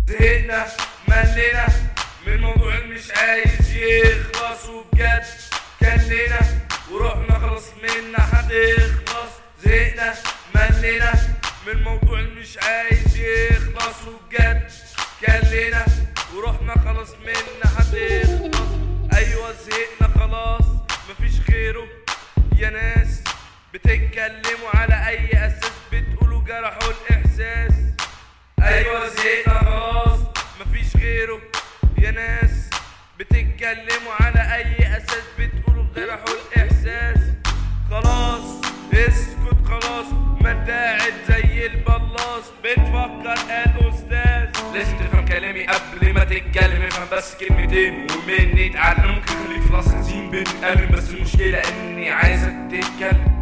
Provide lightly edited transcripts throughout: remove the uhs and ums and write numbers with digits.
زهقنا ملينا من موضوع مش عايز يخلص، وبجد كلنا ورحنا خلاص منا هتخلص. زهقنا ملينا من موضوع مش عايز يخلص، وبجد كلنا ورحنا خلاص منا هتخلص. ايوه زهقنا خلاص مفيش غيره يا ناس، بتتكلموا على اي اساس بتقولوا جرحوا الاحساس. ايوه زهقنا خلاص مفيش غيره يا ناس، بتتكلموا على اي اساس بتقولوا جرحوا الاحساس. خلاص اسكت خلاص، ما انت قاعد زي البلاص بتفكر الاستاذ. لازم تفهم كلامي قبل ما تتكلم، افهم بس كلمتين ومني اتعلم. ممكن خليك في راس حزين بتتألم، بس المشكلة اني عايزك تتكلم.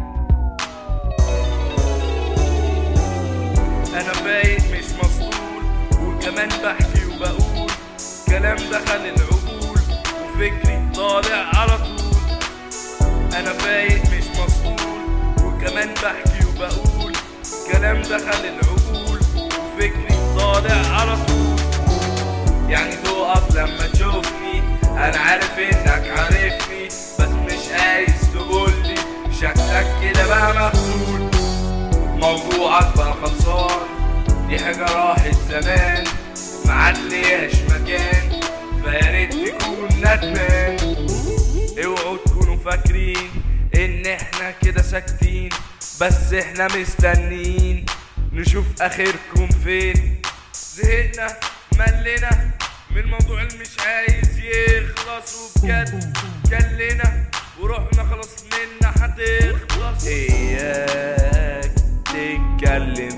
انا فايق مش مسؤول، وكمان بحكي وبقول كلام دخل العقول وفكري طالع على طول. انا فايق مش مسؤول، وكمان بحكي وبقول كلام دخل العقول وفكري طالع على طول. يعني تقف لما تشوفني، انا عارف انك عارفني، بس مش عايز تقولي شكلك كده بقى مغسول. موضوعك بقى خلصان، دي حاجة راحت زمان معدليهاش مكان، فياريت تكون ندمان. اوعوا تكونوا فاكرين ان احنا كده ساكتين، بس احنا مستنين نشوف اخركم فين. زهقنا ملينا من موضوع المش عايز يخلص، وبجد كلنا ورحنا خلاص منا هتخلص. اياك تتكلم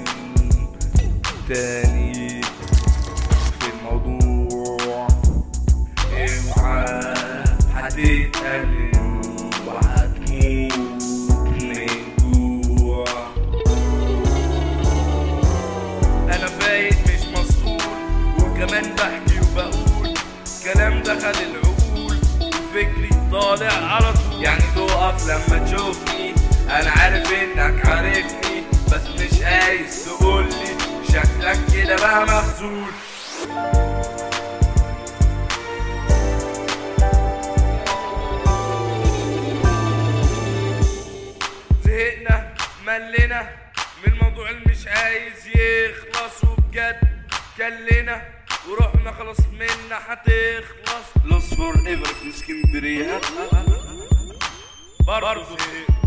تاني في الموضوع، اوعى هتتألم وهتموت من جوع. انا فايق مش مسؤول، وكمان بحكي وبقول كلام دخل العقول وفكري طالع على طول. يعني تقف لما تشوفني، انا عارف انك عارفني، بس مش عايز تقولي شكلك كده بقى مخزول. زهقنا ملينا من موضوع المش عايز يخلص، وبجد كلنا ورحنا خلاص منا هتخلص. لوس فور ايفر في اسكندرية برضه